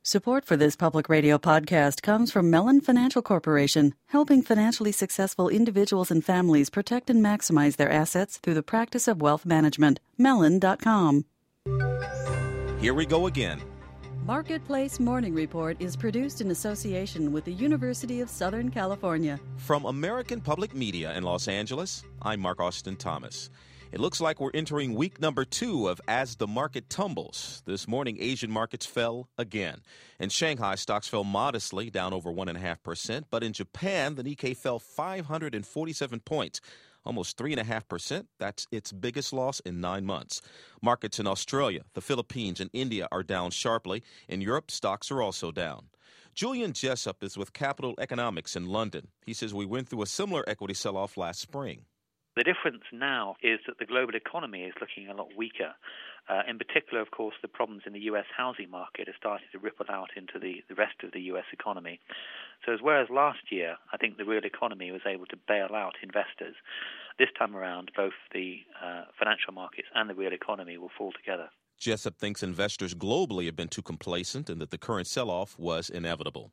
Support for this public radio podcast comes from Mellon Financial Corporation, helping financially successful individuals and families protect and maximize their assets through the practice of wealth management. Mellon.com. Here we go again. Marketplace Morning Report is produced in association with the University of Southern California. From American Public Media in Los Angeles, I'm Mark Austin Thomas. It looks like we're entering week number 2 of As the Market Tumbles. This morning, Asian markets fell again. In Shanghai, stocks fell modestly, down over 1.5%. But in Japan, the Nikkei fell 547 points, almost 3.5%. That's its biggest loss in 9 months. Markets in Australia, the Philippines, and India are down sharply. In Europe, stocks are also down. Julian Jessup is with Capital Economics in London. He says we went through a similar equity sell-off last spring. The difference now is that the global economy is looking a lot weaker. In particular, of course, the problems in the U.S. housing market are starting to ripple out into the rest of the U.S. economy. So whereas last year, I think the real economy was able to bail out investors, this time around, both the financial markets and the real economy will fall together. Jessup thinks investors globally have been too complacent and that the current sell-off was inevitable.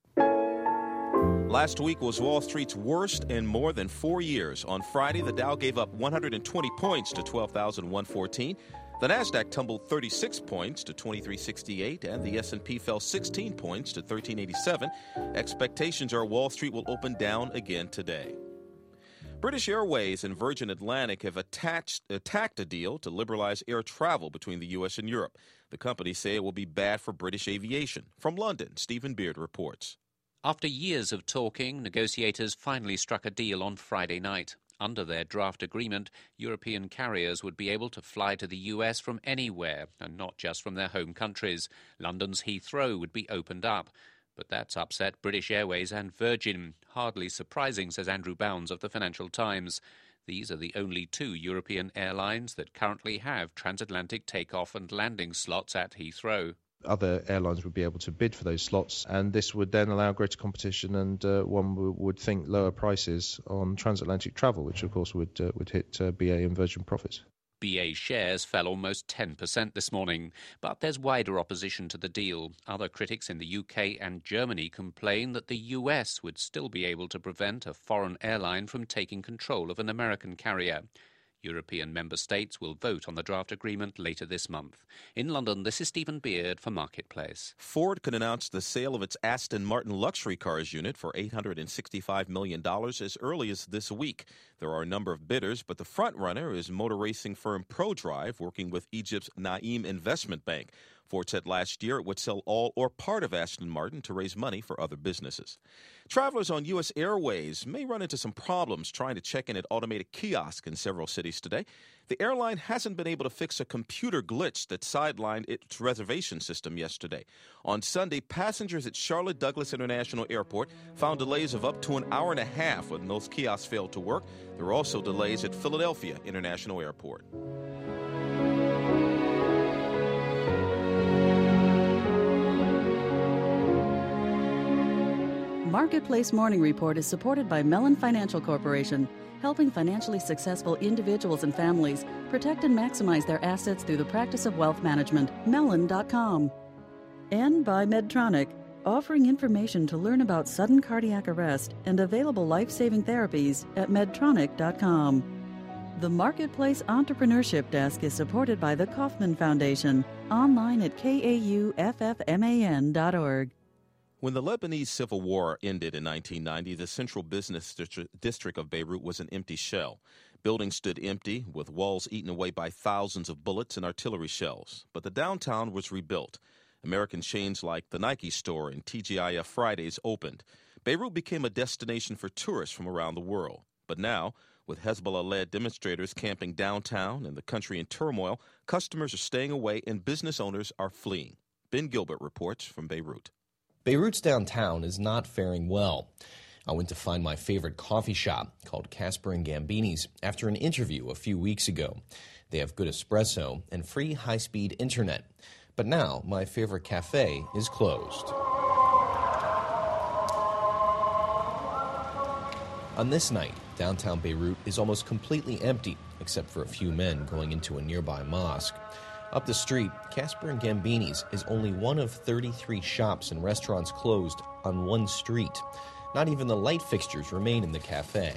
Last week was Wall Street's worst in more than 4 years. On Friday, the Dow gave up 120 points to 12,114. The Nasdaq tumbled 36 points to 2368, and the S&P fell 16 points to 1387. Expectations are Wall Street will open down again today. British Airways and Virgin Atlantic have attacked a deal to liberalize air travel between the U.S. and Europe. The companies say it will be bad for British aviation. From London, Stephen Beard reports. After years of talking, negotiators finally struck a deal on Friday night. Under their draft agreement, European carriers would be able to fly to the US from anywhere, and not just from their home countries. London's Heathrow would be opened up. But that's upset British Airways and Virgin. Hardly surprising, says Andrew Bounds of the Financial Times. These are the only 2 European airlines that currently have transatlantic takeoff and landing slots at Heathrow. Other airlines would be able to bid for those slots, and this would then allow greater competition and one would think lower prices on transatlantic travel, which of course would hit BA and Virgin profits. BA shares fell almost 10% this morning, but there's wider opposition to the deal. Other critics in the UK and Germany complain that the US would still be able to prevent a foreign airline from taking control of an American carrier. European member states will vote on the draft agreement later this month. In London, this is Stephen Beard for Marketplace. Ford could announce the sale of its Aston Martin luxury cars unit for $865 million as early as this week. There are a number of bidders, but the front-runner is motor racing firm ProDrive, working with Egypt's Naim Investment Bank. Ford said last year it would sell all or part of Aston Martin to raise money for other businesses. Travelers on U.S. Airways may run into some problems trying to check in at automated kiosks in several cities today. The airline hasn't been able to fix a computer glitch that sidelined its reservation system yesterday. On Sunday, passengers at Charlotte Douglas International Airport found delays of up to an hour and a half when those kiosks failed to work. There were also delays at Philadelphia International Airport. Marketplace Morning Report is supported by Mellon Financial Corporation, helping financially successful individuals and families protect and maximize their assets through the practice of wealth management. Mellon.com. And by Medtronic, offering information to learn about sudden cardiac arrest and available life-saving therapies at Medtronic.com. The Marketplace Entrepreneurship Desk is supported by the Kauffman Foundation, online at kauffman.org. When the Lebanese Civil War ended in 1990, the central business district of Beirut was an empty shell. Buildings stood empty, with walls eaten away by thousands of bullets and artillery shells. But the downtown was rebuilt. American chains like the Nike store and TGIF Fridays opened. Beirut became a destination for tourists from around the world. But now, with Hezbollah-led demonstrators camping downtown and the country in turmoil, customers are staying away and business owners are fleeing. Ben Gilbert reports from Beirut. Beirut's downtown is not faring well. I went to find my favorite coffee shop, called Casper and Gambini's, after an interview a few weeks ago. They have good espresso and free high-speed internet. But now, my favorite cafe is closed. On this night, downtown Beirut is almost completely empty, except for a few men going into a nearby mosque. Up the street, Casper and Gambini's is only one of 33 shops and restaurants closed on one street. Not even the light fixtures remain in the cafe.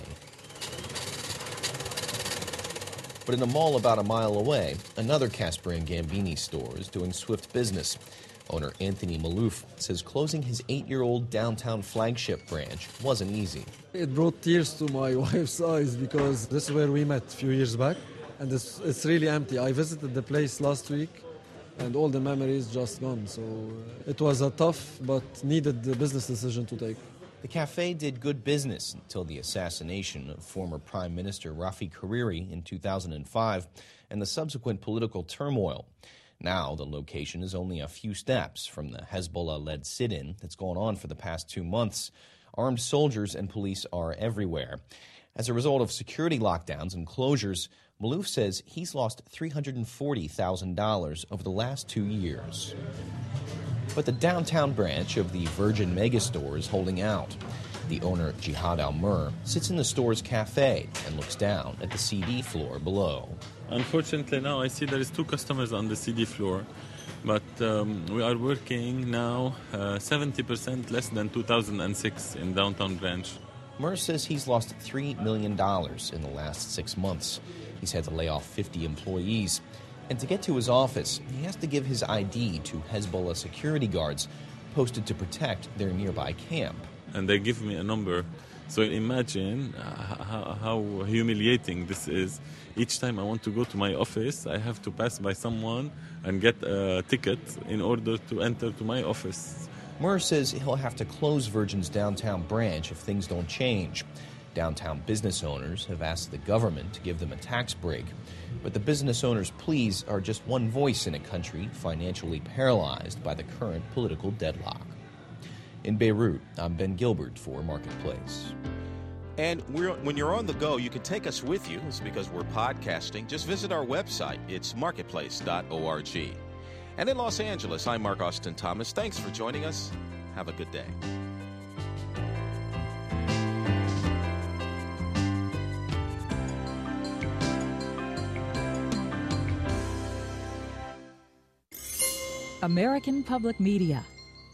But in a mall about a mile away, another Casper and Gambini store is doing swift business. Owner Anthony Malouf says closing his 8-year-old downtown flagship branch wasn't easy. It brought tears to my wife's eyes because this is where we met a few years back, and it's really empty. I visited the place last week, and all the memories just gone. So it was a tough but needed business decision to take. The cafe did good business until the assassination of former Prime Minister Rafi Hariri in 2005 and the subsequent political turmoil. Now the location is only a few steps from the Hezbollah-led sit-in that's gone on for the past 2 months. Armed soldiers and police are everywhere. As a result of security lockdowns and closures, Malouf says he's lost $340,000 over the last 2 years. But the downtown branch of the Virgin Megastore is holding out. The owner, Jihad Al-Mur, sits in the store's cafe and looks down at the CD floor below. Unfortunately, now I see there is 2 customers on the CD floor, but we are working now 70% less than 2006 in downtown branch. Mur says he's lost $3 million in the last 6 months. He's had to lay off 50 employees. And to get to his office, he has to give his ID to Hezbollah security guards posted to protect their nearby camp. And they give me a number. So imagine how humiliating this is. Each time I want to go to my office, I have to pass by someone and get a ticket in order to enter to my office. Mur says he'll have to close Virgin's downtown branch if things don't change. Downtown business owners have asked the government to give them a tax break. But the business owners' pleas are just one voice in a country financially paralyzed by the current political deadlock. In Beirut, I'm Ben Gilbert for Marketplace. And when you're on the go, you can take us with you. It's because we're podcasting. Just visit our website. It's marketplace.org. And in Los Angeles, I'm Mark Austin Thomas. Thanks for joining us. Have a good day. American Public Media.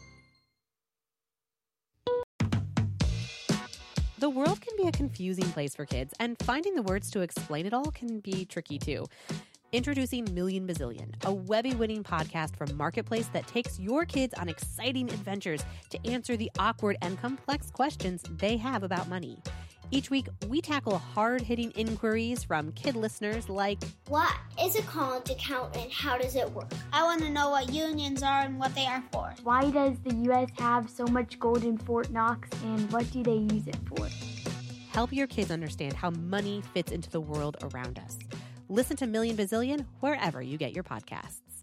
The world can be a confusing place for kids, and finding the words to explain it all can be tricky too. Introducing Million Bazillion, a Webby-winning podcast from Marketplace that takes your kids on exciting adventures to answer the awkward and complex questions they have about money. Each week, we tackle hard-hitting inquiries from kid listeners like, what is a college account and how does it work? I want to know what unions are and what they are for. Why does the U.S. have so much gold in Fort Knox and what do they use it for? Help your kids understand how money fits into the world around us. Listen to Million Bazillion wherever you get your podcasts.